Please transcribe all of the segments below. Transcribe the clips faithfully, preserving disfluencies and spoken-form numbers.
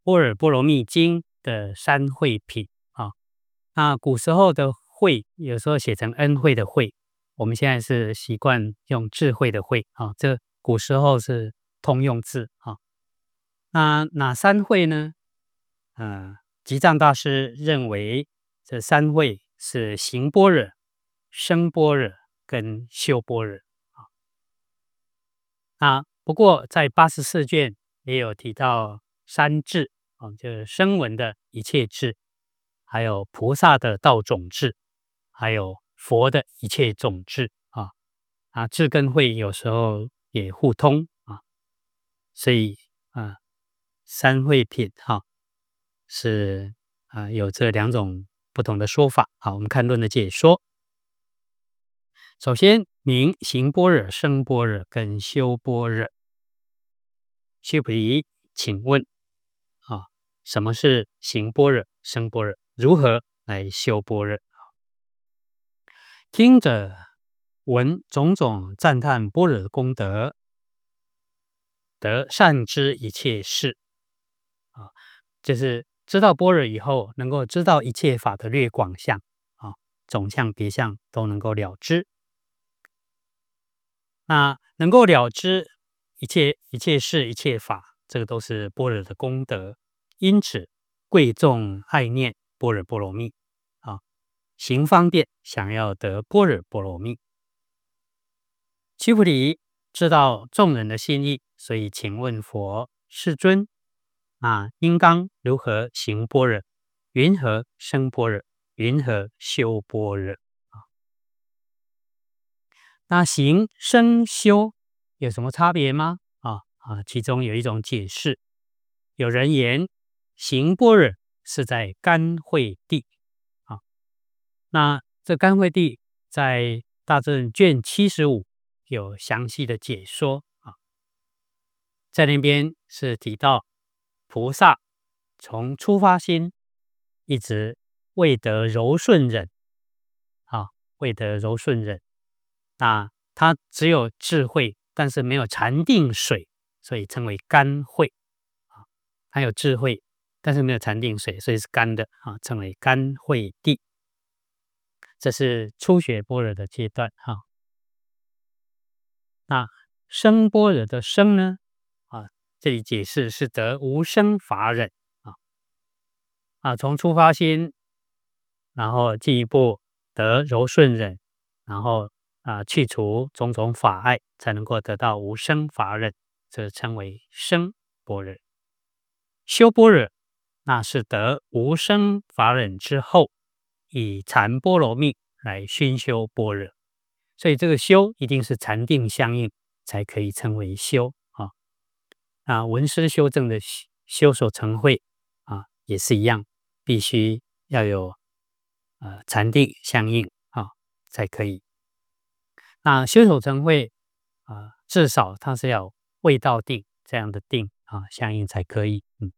般若波罗蜜经的三慧品啊。那古时候的慧有时候写成恩惠的惠，我们现在是习惯用智慧的慧啊，这古时候是通用字啊。那哪三慧呢？呃，吉藏大师认为这三慧是行般若、生般若跟修般若啊。啊，不过在八十四卷也有提到三智啊，就是声闻的一切智，还有菩萨的道种智，还有佛的一切种智啊。啊，智跟慧有时候也互通啊，所以啊，三慧品哈、啊、是啊有这两种不同的说法。好，我们看论的解说。首先，明行般若、生般若跟修般若。须菩提，请问啊，什么是行般若、生般若？如何来修般若？听者闻种种赞叹般若的功德，得善知一切事啊，就是知道般若以后，能够知道一切法的略广相啊，总相别相都能够了知。那能够了知一切一切事、一切法，这个都是般若的功德。因此，贵重爱念般若波罗蜜啊，行方便，想要得般若波罗蜜。须菩提知道众人的心意，所以请问佛：世尊啊，应当如何行般若？云何生般若？云何修般若？啊，那行、生、修有什么差别吗？啊啊，其中有一种解释，有人言行般若是在甘惠地啊。那这甘惠地在大正卷七十五有详细的解说啊，在那边是提到菩萨从出发心一直未得柔顺忍啊，未得柔顺忍，那他只有智慧，但是没有禅定水，所以称为甘慧啊。他有智慧，但是没有禅定水，所以是甘的啊，称为甘慧地。这是初学般若的阶段哈、啊。那生般若的生呢？啊，这里解释是得无生法忍啊啊，从出发心，然后进一步得柔顺忍，然后啊去除种种法碍，才能够得到无生法忍，这称为生般若。修般若，那是得无生法忍之后，以禅波罗蜜来熏修般若。所以这个修一定是禅定相应，才可以称为修啊。啊，闻思修正的修所成慧啊，也是一样，必须要有呃禅定相应啊，才可以。那修所成慧啊，至少它是要未到定这样的定啊，相应才可以。嗯，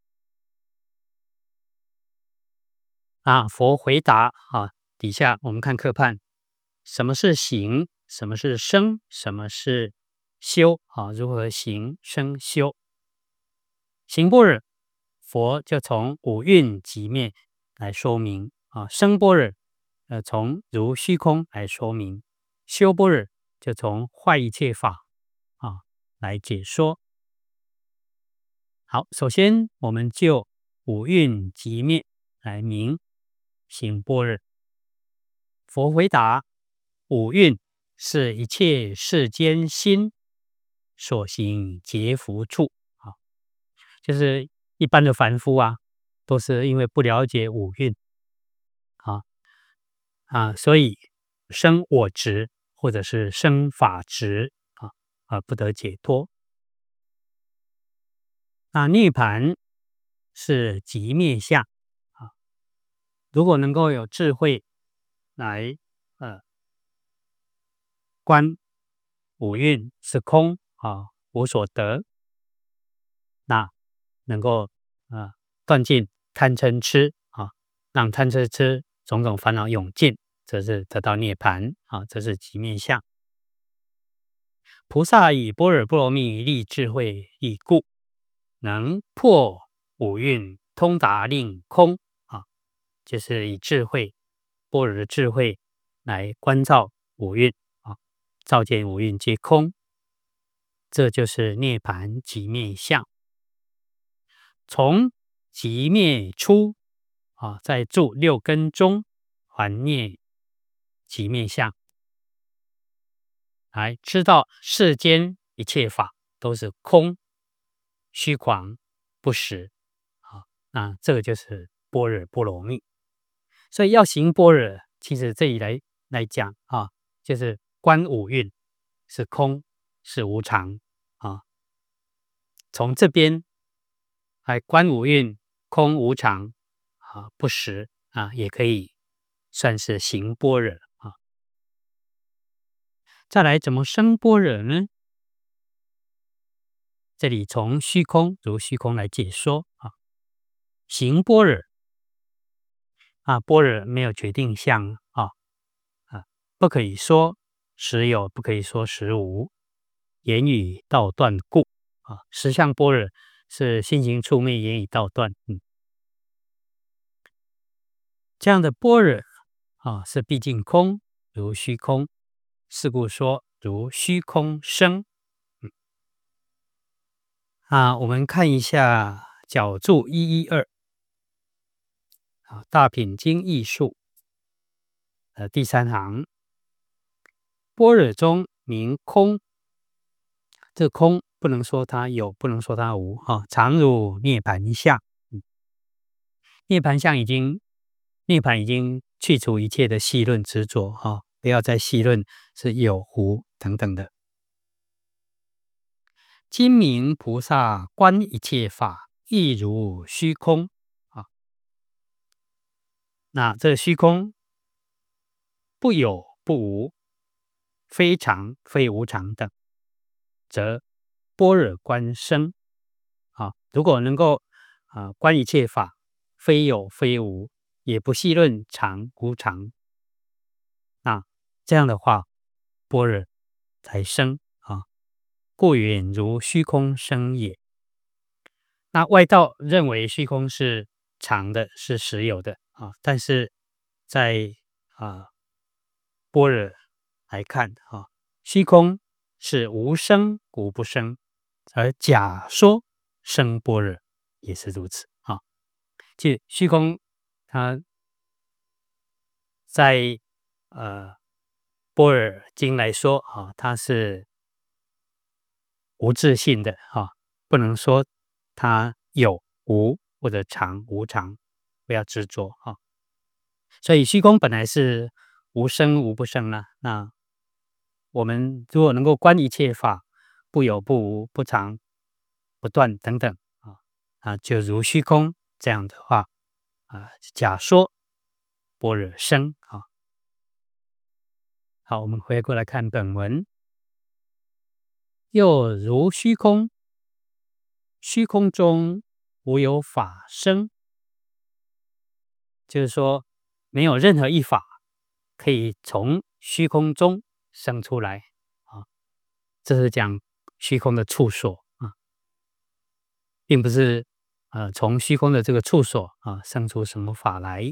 啊，佛回答啊，底下我们看课判，什么是行？什么是生？什么是修？啊，如何行、生、修？行般若，佛就从五蕴极灭来说明啊；生般若，呃，从如虚空来说明；修般若，就从坏一切法啊来解说。好，首先我们就五蕴极灭来明行般若。佛回答：五蕴是一切世间心所行结福处啊，就是一般的凡夫啊，都是因为不了解五蕴啊啊，所以生我执或者是生法执啊，而不得解脱。那涅槃是极灭相啊，如果能够有智慧来呃观五蕴是空啊，无所得，那能够啊断尽贪嗔痴啊，让贪嗔痴种种烦恼永尽，这是得到涅槃啊，这是极灭相。菩萨以般若波罗蜜力智慧力故，能破五蕴通达令空啊，就是以智慧般若的智慧来观照五蕴啊，照见五蕴皆空，这就是涅槃寂灭相。从寂灭出啊，在住六根中还涅寂灭相，来知道世间一切法都是空、虚狂、不实啊。那这个就是般若波罗蜜。所以要行般若，其实这里来来讲啊，就是观五蕴是空，是无常啊。从这边来观五蕴空无常啊，不实啊，也可以算是行般若啊。再来，怎么生般若呢？这里从虚空如虚空来解说啊，行般若啊，般若没有决定相啊啊，不可以说实有，不可以说实无，言语道断故啊，实相般若是心行处灭，言语道断，嗯，这样的般若啊，是毕竟空如虚空，是故说如虚空生。嗯啊，我们看一下角注一一二啊，大品经义述呃第三行，般若中名空，这空不能说它有，不能说它无哈、啊，常如涅盘相。嗯，涅盘相已经涅盘已经去除一切的细论执着哈、啊，不要再细论是有无等等的。今明菩萨观一切法，亦如虚空啊。那这虚空不有不无，非常非无常等，则般若观生啊。如果能够啊观一切法，非有非无，也不细论常无常，那这样的话，般若才生啊。故云如虚空生也。那外道认为虚空是常的，是实有的啊，但是在啊般若来看啊，虚空是无生无不生，而假说生般若也是如此啊。即虚空它在呃般若经来说啊，它是无自性的哈、不能说它有无或者常无常，不要执着哈、所以虚空本来是无生无不生啦。那我们如果能够观一切法，不有不无，不常不断等等啊啊，就如虚空这样的话啊，假说般若生啊。好，我们回过来看本文，又如虚空。虚空中无有法生，就是说没有任何一法可以从虚空中生出来啊。这是讲虚空的处所啊，并不是呃从虚空的这个处所啊生出什么法来。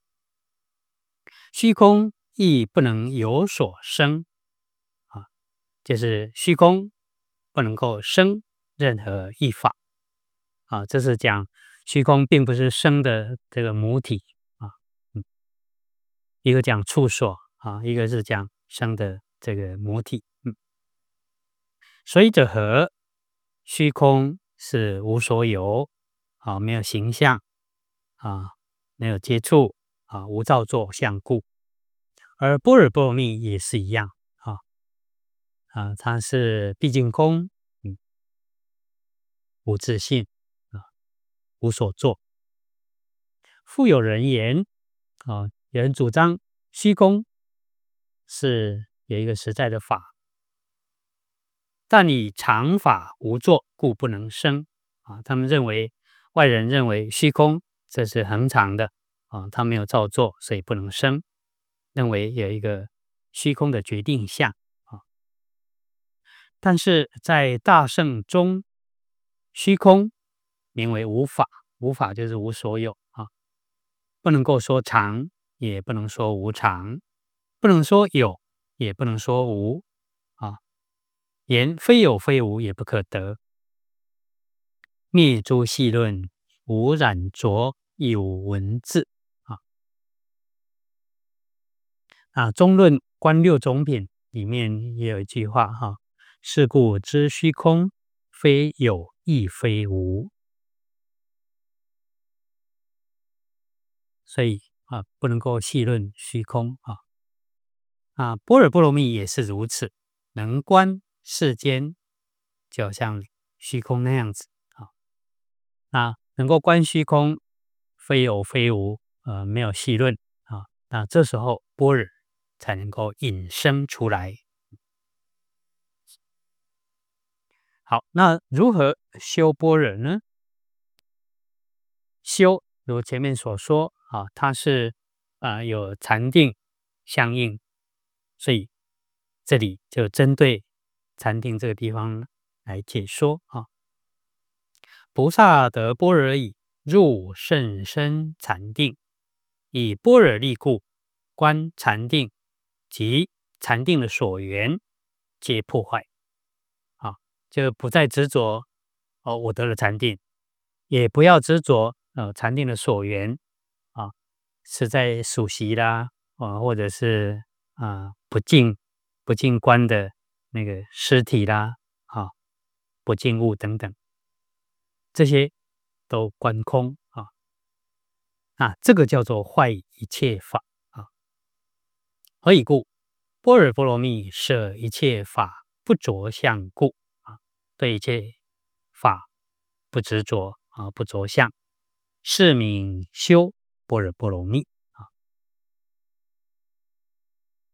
虚空亦不能有所生啊，就是虚空不能够生任何一法。啊，这是讲虚空并不是生的这个母体啊，嗯，一个讲处所啊，一个是讲生的这个母体，嗯，所以者何？虚空是无所有啊，没有形象啊，没有接触啊，无造作相故，而般若波罗蜜也是一样啊啊，它是毕竟空，嗯，无自性啊，无所作。复有人言啊，有人主张虚空是有一个实在的法，但以常法无作，故不能生啊。他们认为外人认为虚空这是恒常的啊，它没有造作，所以不能生。认为有一个虚空的决定相啊，但是在大圣中，虚空名为无法无法就是无所有啊，不能够说常，也不能说无常，不能说有，也不能说无啊，言非有非无，也不可得。灭诸细论，无染浊，亦无文字啊。啊，中论观六种品里面也有一句话哈，是故知虚空，非有亦非无。所以啊，不能够细论虚空啊。啊，般若波罗蜜也是如此，能观世间，就好像虚空那样子啊。那能够观虚空，非有非无，呃，没有细论啊。那这时候般若才能够引生出来。好，那如何修般若呢？修如前面所说啊，它是啊、呃有禅定相应，所以这里就针对禅定这个地方来解说啊。菩萨得般若已，入甚深禅定，以般若力故，观禅定及禅定的所缘，皆破坏。啊，就不再执着哦，我得了禅定，也不要执着呃禅定的所缘啊，是在数息啦，啊，或者是啊不净不净观的那个尸体啦，啊不净物等等，这些都观空啊，啊这个叫做坏一切法啊。何以故？般若波罗蜜摄一切法不着相故啊，对一切法不执着啊，不着相，是名修般若波罗蜜。